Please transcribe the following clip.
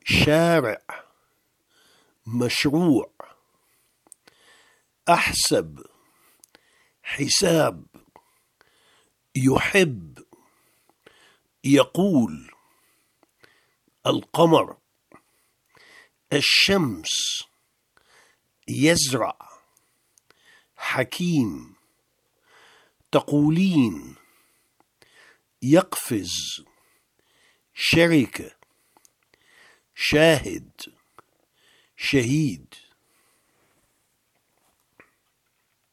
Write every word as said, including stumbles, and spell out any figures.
شارع، مشروع. أحسب، حساب. يحب، يقول. القمر. الشمس. يزرع. حكيم. تقولين. يقفز. شركة. شاهد. شهيد.